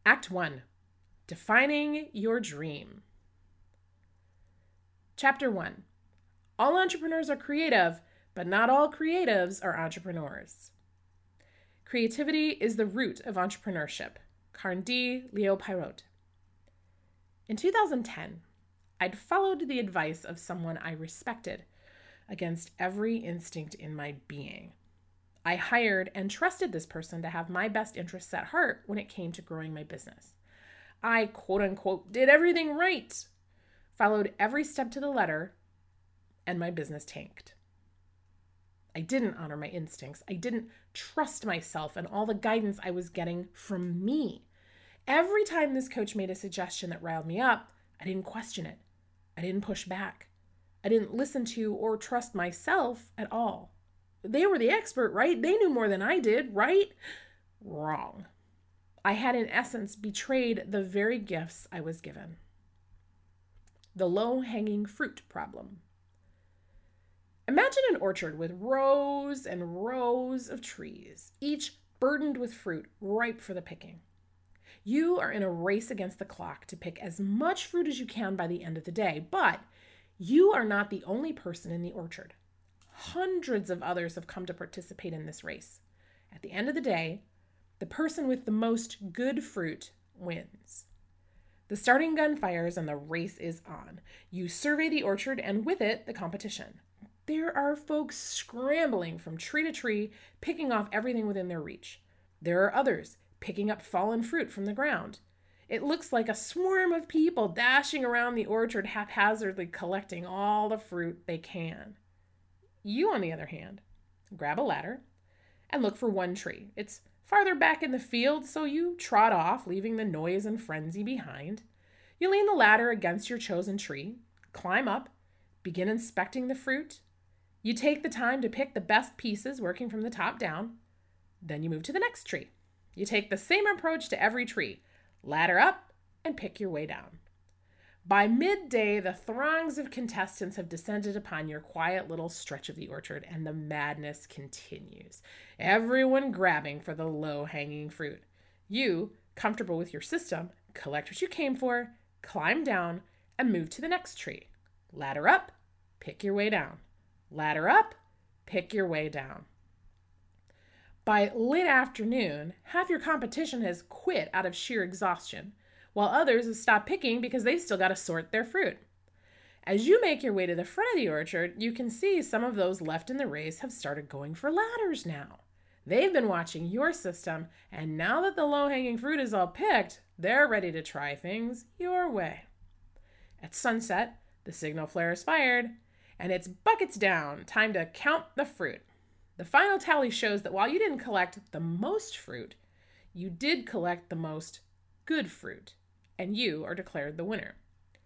Act 1, Defining Your Dream. Chapter 1, All entrepreneurs are creative, but not all creatives are entrepreneurs. Creativity is the root of entrepreneurship. Carnegie Leo Pirot. In 2010, I'd followed the advice of someone I respected against every instinct in my being. I hired and trusted this person to have my best interests at heart when it came to growing my business. I, quote unquote, did everything right, followed every step to the letter, and my business tanked. I didn't honor my instincts. I didn't trust myself and all the guidance I was getting from me. Every time this coach made a suggestion that riled me up, I didn't question it. I didn't push back. I didn't listen to or trust myself at all. They were the expert, right? They knew more than I did, right? Wrong. I had, in essence, betrayed the very gifts I was given. The low-hanging fruit problem. Imagine an orchard with rows and rows of trees, each burdened with fruit ripe for the picking. You are in a race against the clock to pick as much fruit as you can by the end of the day, but you are not the only person in the orchard. Hundreds of others have come to participate in this race. At the end of the day, the person with the most good fruit wins. The starting gun fires and the race is on. You survey the orchard and with it, the competition. There are folks scrambling from tree to tree, picking off everything within their reach. There are others picking up fallen fruit from the ground. It looks like a swarm of people dashing around the orchard haphazardly collecting all the fruit they can. You, on the other hand, grab a ladder and look for one tree. It's farther back in the field, so you trot off, leaving the noise and frenzy behind. You lean the ladder against your chosen tree, climb up, begin inspecting the fruit. You take the time to pick the best pieces, working from the top down. Then you move to the next tree. You take the same approach to every tree. Ladder up and pick your way down. By midday, the throngs of contestants have descended upon your quiet little stretch of the orchard, and the madness continues. Everyone grabbing for the low-hanging fruit. You, comfortable with your system, collect what you came for, climb down, and move to the next tree. Ladder up, pick your way down. Ladder up, pick your way down. By late afternoon, half your competition has quit out of sheer exhaustion, while others have stopped picking because they've still got to sort their fruit. As you make your way to the front of the orchard, you can see some of those left in the race have started going for ladders now. They've been watching your system, and now that the low-hanging fruit is all picked, they're ready to try things your way. At sunset, the signal flare is fired, and it's buckets down, time to count the fruit. The final tally shows that while you didn't collect the most fruit, you did collect the most good fruit, and you are declared the winner.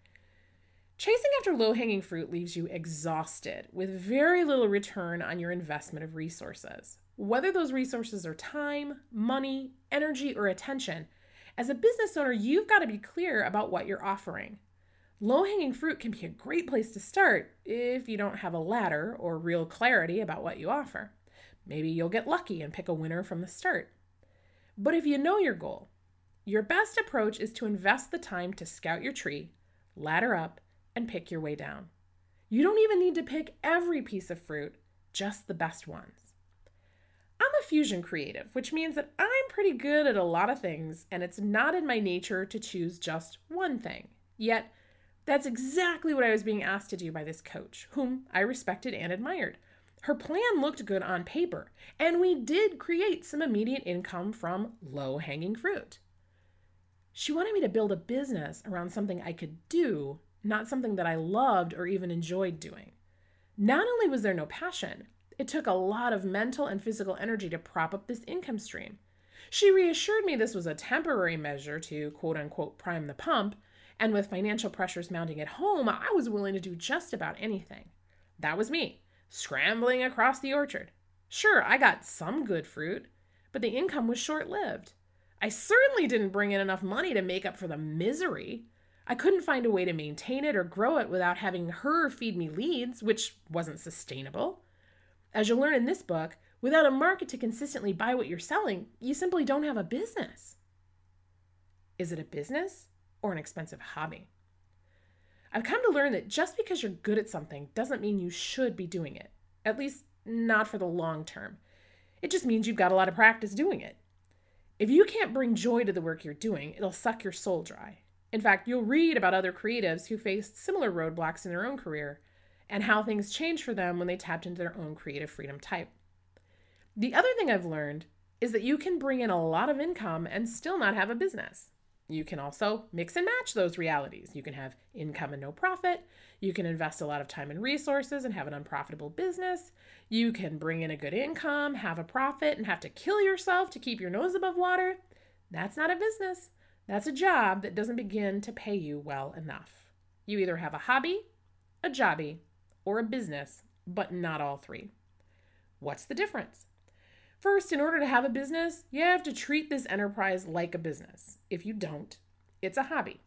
Chasing after low-hanging fruit leaves you exhausted, with very little return on your investment of resources. Whether those resources are time, money, energy, or attention, as a business owner, you've got to be clear about what you're offering. Low-hanging fruit can be a great place to start if you don't have a ladder or real clarity about what you offer. Maybe you'll get lucky and pick a winner from the start. But if you know your goal, your best approach is to invest the time to scout your tree, ladder up, and pick your way down. You don't even need to pick every piece of fruit, just the best ones. I'm a fusion creative, which means that I'm pretty good at a lot of things, and it's not in my nature to choose just one thing. Yet, that's exactly what I was being asked to do by this coach, whom I respected and admired. Her plan looked good on paper, and we did create some immediate income from low-hanging fruit. She wanted me to build a business around something I could do, not something that I loved or even enjoyed doing. Not only was there no passion, it took a lot of mental and physical energy to prop up this income stream. She reassured me this was a temporary measure to quote-unquote prime the pump, and with financial pressures mounting at home, I was willing to do just about anything. That was me, scrambling across the orchard. Sure, I got some good fruit, but the income was short-lived. I certainly didn't bring in enough money to make up for the misery. I couldn't find a way to maintain it or grow it without having her feed me leads, which wasn't sustainable. As you'll learn in this book, without a market to consistently buy what you're selling, you simply don't have a business. Is it a business or an expensive hobby? I've come to learn that just because you're good at something doesn't mean you should be doing it, at least not for the long term. It just means you've got a lot of practice doing it. If you can't bring joy to the work you're doing, it'll suck your soul dry. In fact, you'll read about other creatives who faced similar roadblocks in their own career and how things changed for them when they tapped into their own creative freedom type. The other thing I've learned is that you can bring in a lot of income and still not have a business. You can also mix and match those realities. You can have income and no profit. You can invest a lot of time and resources and have an unprofitable business. You can bring in a good income, have a profit, and have to kill yourself to keep your nose above water. That's not a business. That's a job that doesn't begin to pay you well enough. You either have a hobby, a jobby, or a business, but not all three. What's the difference? First, in order to have a business, you have to treat this enterprise like a business. If you don't, it's a hobby.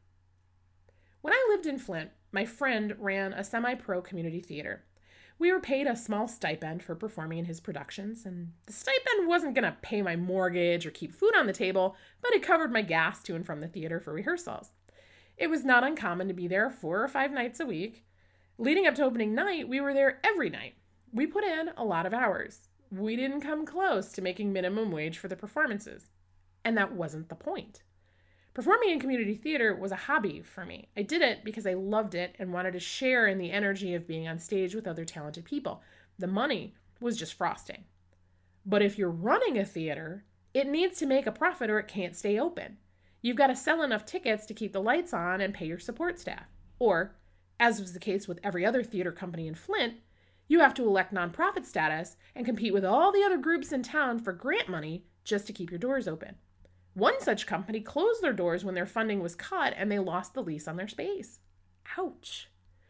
When I lived in Flint, my friend ran a semi-pro community theater. We were paid a small stipend for performing in his productions, and the stipend wasn't going to pay my mortgage or keep food on the table, but it covered my gas to and from the theater for rehearsals. It was not uncommon to be there 4 or 5 nights a week. Leading up to opening night, we were there every night. We put in a lot of hours. We didn't come close to making minimum wage for the performances, and that wasn't the point. Performing in community theater was a hobby for me. I did it because I loved it and wanted to share in the energy of being on stage with other talented people. The money was just frosting. But if you're running a theater, it needs to make a profit or it can't stay open. You've got to sell enough tickets to keep the lights on and pay your support staff. Or, as was the case with every other theater company in Flint, you have to elect nonprofit status and compete with all the other groups in town for grant money just to keep your doors open. One such company closed their doors when their funding was cut and they lost the lease on their space. Ouch.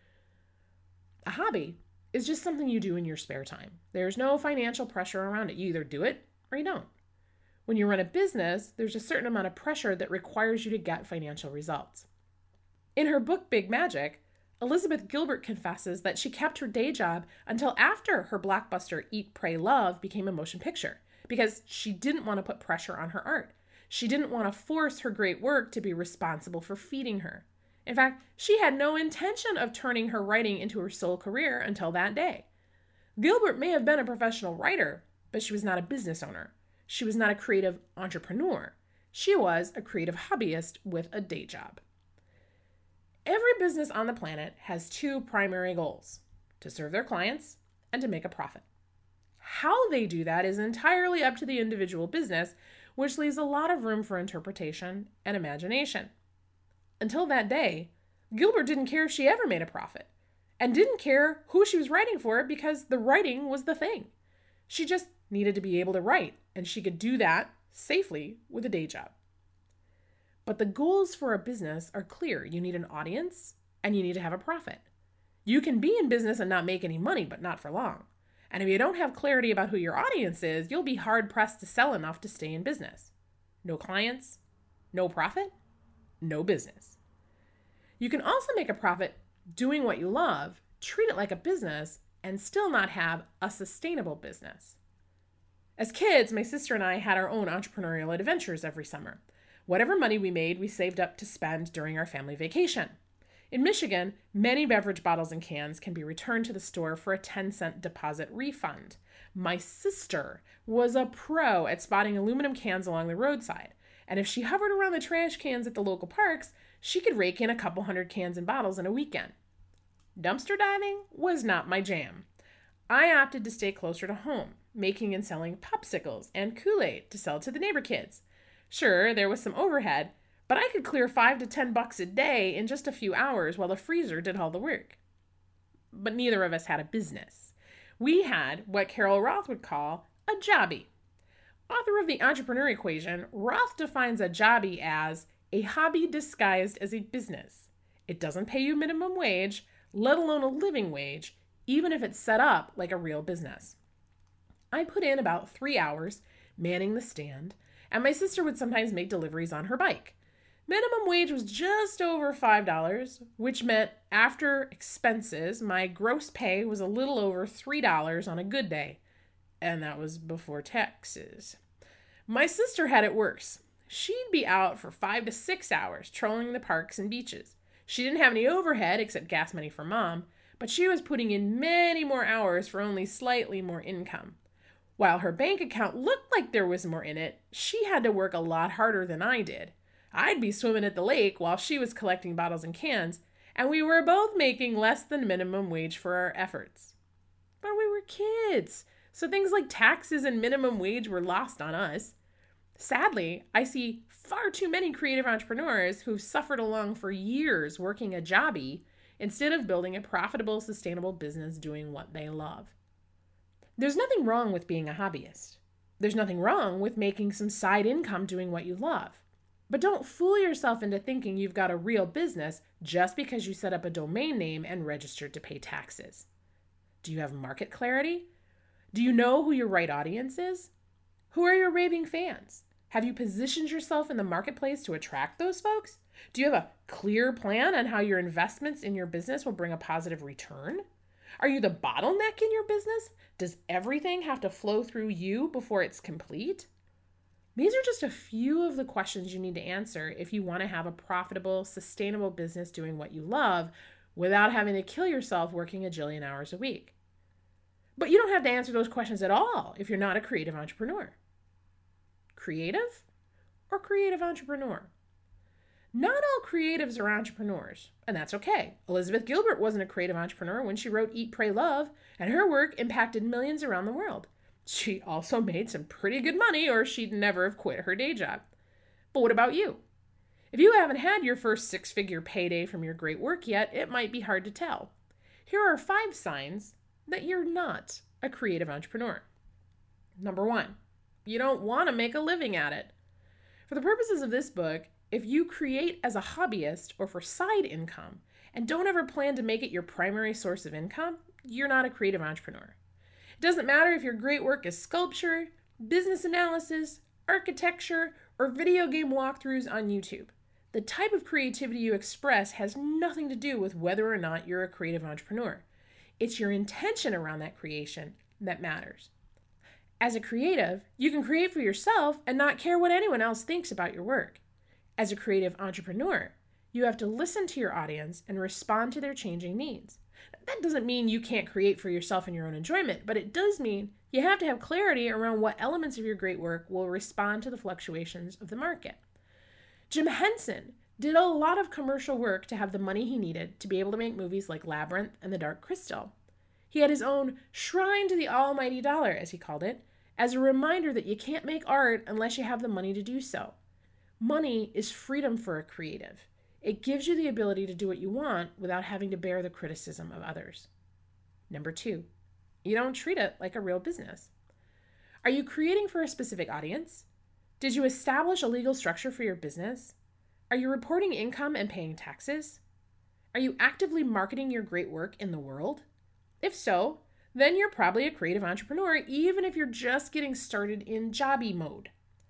A hobby is just something you do in your spare time. There's no financial pressure around it. You either do it or you don't. When you run a business, there's a certain amount of pressure that requires you to get financial results. In her book, Big Magic, Elizabeth Gilbert confesses that she kept her day job until after her blockbuster Eat, Pray, Love became a motion picture because she didn't want to put pressure on her art. She didn't want to force her great work to be responsible for feeding her. In fact, she had no intention of turning her writing into her sole career until that day. Gilbert may have been a professional writer, but she was not a business owner. She was not a creative entrepreneur. She was a creative hobbyist with a day job. Every business on the planet has 2 primary goals: to serve their clients and to make a profit. How they do that is entirely up to the individual business, which leaves a lot of room for interpretation and imagination. Until that day, Gilbert didn't care if she ever made a profit, and didn't care who she was writing for because the writing was the thing. She just needed to be able to write, and she could do that safely with a day job. But the goals for a business are clear. You need an audience, and you need to have a profit. You can be in business and not make any money, but not for long. And if you don't have clarity about who your audience is, you'll be hard-pressed to sell enough to stay in business. No clients, no profit, no business. You can also make a profit doing what you love, treat it like a business, and still not have a sustainable business. As kids, my sister and I had our own entrepreneurial adventures every summer. Whatever money we made, we saved up to spend during our family vacation. In Michigan, many beverage bottles and cans can be returned to the store for a 10-cent deposit refund. My sister was a pro at spotting aluminum cans along the roadside, and if she hovered around the trash cans at the local parks, she could rake in a couple hundred cans and bottles in a weekend. Dumpster diving was not my jam. I opted to stay closer to home, making and selling popsicles and Kool-Aid to sell to the neighbor kids. Sure, there was some overhead, but I could clear $5 to $10 a day in just a few hours while the freezer did all the work. But neither of us had a business. We had what Carol Roth would call a jobby. Author of The Entrepreneur Equation, Roth defines a jobby as a hobby disguised as a business. It doesn't pay you minimum wage, let alone a living wage, even if it's set up like a real business. I put in about 3 hours manning the stand, and my sister would sometimes make deliveries on her bike. Minimum wage was just over $5, which meant after expenses, my gross pay was a little over $3 on a good day. And that was before taxes. My sister had it worse. she'd be out for 5 to 6 hours trolling the parks and beaches. She didn't have any overhead except gas money for mom, but she was putting in many more hours for only slightly more income. While her bank account looked like there was more in it, she had to work a lot harder than I did. I'd be swimming at the lake while she was collecting bottles and cans, and we were both making less than minimum wage for our efforts. But we were kids, so things like taxes and minimum wage were lost on us. Sadly, I see far too many creative entrepreneurs who've suffered along for years working a jobby instead of building a profitable, sustainable business doing what they love. There's nothing wrong with being a hobbyist. There's nothing wrong with making some side income doing what you love. But don't fool yourself into thinking you've got a real business just because you set up a domain name and registered to pay taxes. Do you have market clarity? Do you know who your right audience is? Who are your raving fans? Have you positioned yourself in the marketplace to attract those folks? Do you have a clear plan on how your investments in your business will bring a positive return? Are you the bottleneck in your business? Does everything have to flow through you before it's complete? These are just a few of the questions you need to answer if you want to have a profitable, sustainable business doing what you love without having to kill yourself working a jillion hours a week. But you don't have to answer those questions at all if you're not a creative entrepreneur. Creative or creative entrepreneur? Not all creatives are entrepreneurs, and that's okay. Elizabeth Gilbert wasn't a creative entrepreneur when she wrote Eat, Pray, Love, and her work impacted millions around the world. She also made some pretty good money, or she'd never have quit her day job. But what about you? If you haven't had your first six-figure payday from your great work yet, it might be hard to tell. Here are 5 signs that you're not a creative entrepreneur. Number 1, you don't want to make a living at it. For the purposes of this book, if you create as a hobbyist or for side income and don't ever plan to make it your primary source of income, you're not a creative entrepreneur. It doesn't matter if your great work is sculpture, business analysis, architecture, or video game walkthroughs on YouTube. The type of creativity you express has nothing to do with whether or not you're a creative entrepreneur. It's your intention around that creation that matters. As a creative, you can create for yourself and not care what anyone else thinks about your work. As a creative entrepreneur, you have to listen to your audience and respond to their changing needs. That doesn't mean you can't create for yourself in your own enjoyment, but it does mean you have to have clarity around what elements of your great work will respond to the fluctuations of the market. Jim Henson did a lot of commercial work to have the money he needed to be able to make movies like Labyrinth and The Dark Crystal. He had his own shrine to the almighty dollar, as he called it, as a reminder that you can't make art unless you have the money to do so. Money is freedom for a creative. It gives you the ability to do what you want without having to bear the criticism of others. Number 2, you don't treat it like a real business. Are you creating for a specific audience? Did you establish a legal structure for your business? Are you reporting income and paying taxes? Are you actively marketing your great work in the world? If so, then you're probably a creative entrepreneur, even if you're just getting started in jobby mode.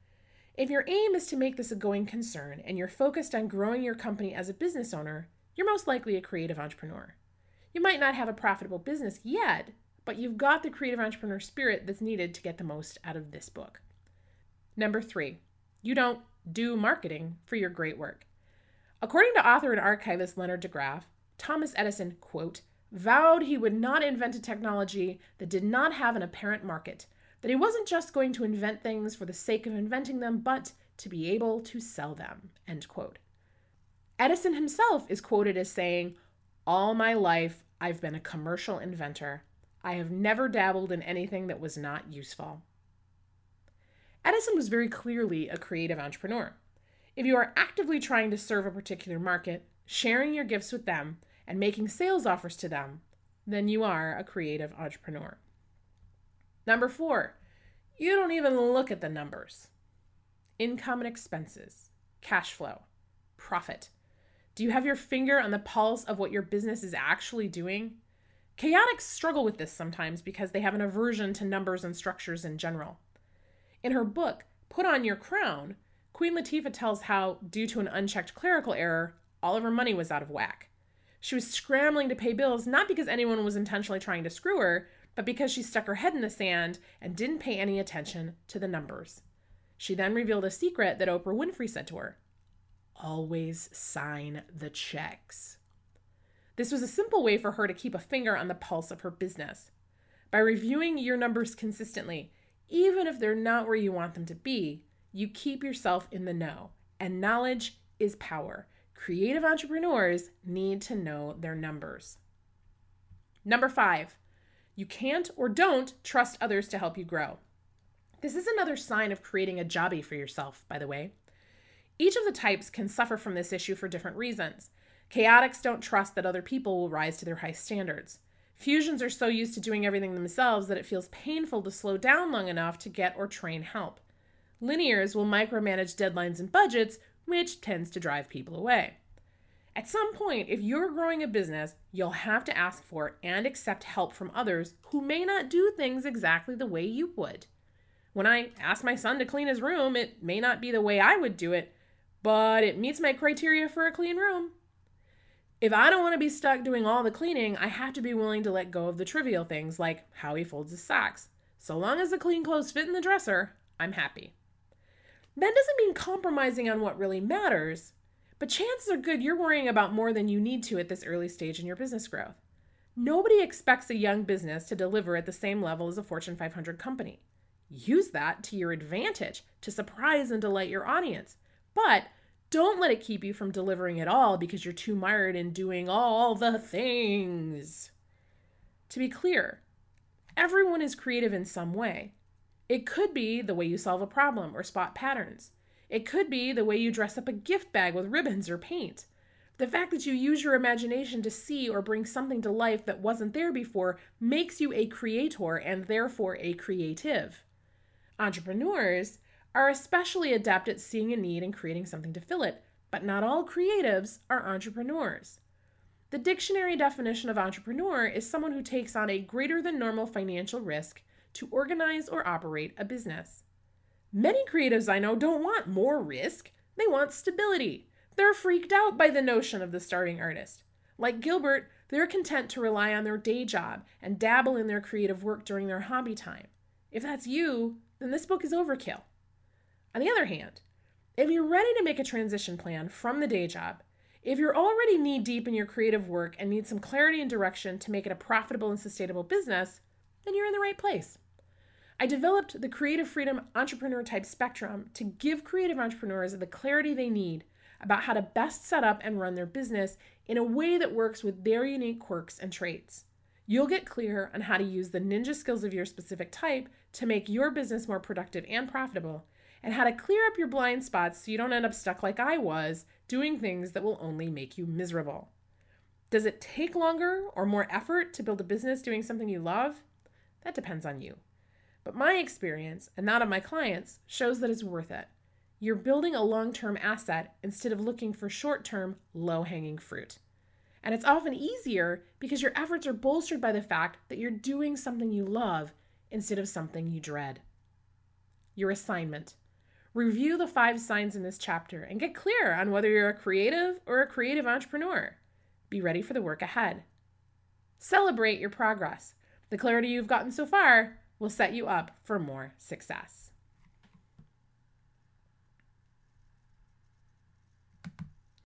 If your aim is to make this a going concern and you're focused on growing your company as a business owner, you're most likely a creative entrepreneur. You might not have a profitable business yet, but you've got the creative entrepreneur spirit that's needed to get the most out of this book. Number 3, you don't do marketing for your great work. According to author and archivist Leonard DeGraff, Thomas Edison, quote, vowed he would not invent a technology that did not have an apparent market, that he wasn't just going to invent things for the sake of inventing them, but to be able to sell them, end quote. Edison himself is quoted as saying, all my life, I've been a commercial inventor. I have never dabbled in anything that was not useful. Edison was very clearly a creative entrepreneur. If you are actively trying to serve a particular market, sharing your gifts with them, and making sales offers to them, then you are a creative entrepreneur. Number 4, you don't even look at the numbers. Income and expenses, cash flow, profit. Do you have your finger on the pulse of what your business is actually doing? Chaotics struggle with this sometimes because they have an aversion to numbers and structures in general. In her book, Put on Your Crown, Queen Latifah tells how, due to an unchecked clerical error, all of her money was out of whack. She was scrambling to pay bills not because anyone was intentionally trying to screw her, but because she stuck her head in the sand and didn't pay any attention to the numbers. She then revealed a secret that Oprah Winfrey said to her: always sign the checks. This was a simple way for her to keep a finger on the pulse of her business. By reviewing your numbers consistently, even if they're not where you want them to be, you keep yourself in the know. And knowledge is power. Creative entrepreneurs need to know their numbers. Number 5, you can't or don't trust others to help you grow. This is another sign of creating a jobby for yourself, by the way. Each of the types can suffer from this issue for different reasons. Chaotics don't trust that other people will rise to their high standards. Fusions are so used to doing everything themselves that it feels painful to slow down long enough to get or train help. Linears will micromanage deadlines and budgets, which tends to drive people away. At some point, if you're growing a business, you'll have to ask for and accept help from others who may not do things exactly the way you would. When I ask my son to clean his room, it may not be the way I would do it, but it meets my criteria for a clean room. If I don't want to be stuck doing all the cleaning, I have to be willing to let go of the trivial things like how he folds his socks. So long as the clean clothes fit in the dresser, I'm happy. That doesn't mean compromising on what really matters, but chances are good you're worrying about more than you need to at this early stage in your business growth. Nobody expects a young business to deliver at the same level as a Fortune 500 company. Use that to your advantage to surprise and delight your audience, but don't let it keep you from delivering it all because you're too mired in doing all the things. To be clear, everyone is creative in some way. It could be the way you solve a problem or spot patterns. It could be the way you dress up a gift bag with ribbons or paint. The fact that you use your imagination to see or bring something to life that wasn't there before makes you a creator and therefore a creative. Entrepreneurs are especially adept at seeing a need and creating something to fill it, but not all creatives are entrepreneurs. The dictionary definition of entrepreneur is someone who takes on a greater than normal financial risk to organize or operate a business. Many creatives I know don't want more risk, they want stability. They're freaked out by the notion of the starving artist. Like Gilbert, they're content to rely on their day job and dabble in their creative work during their hobby time. If that's you, then this book is overkill. On the other hand, if you're ready to make a transition plan from the day job, if you're already knee-deep in your creative work and need some clarity and direction to make it a profitable and sustainable business, then you're in the right place. I developed the Creative Freedom Entrepreneur Type Spectrum to give creative entrepreneurs the clarity they need about how to best set up and run their business in a way that works with their unique quirks and traits. You'll get clear on how to use the ninja skills of your specific type to make your business more productive and profitable, and how to clear up your blind spots so you don't end up stuck like I was, doing things that will only make you miserable. Does it take longer or more effort to build a business doing something you love? That depends on you. But my experience, and that of my clients, shows that it's worth it. You're building a long-term asset instead of looking for short-term, low-hanging fruit. And it's often easier because your efforts are bolstered by the fact that you're doing something you love instead of something you dread. Your assignment. Review the 5 signs in this chapter and get clear on whether you're a creative or a creative entrepreneur. Be ready for the work ahead. Celebrate your progress. The clarity you've gotten so far will set you up for more success.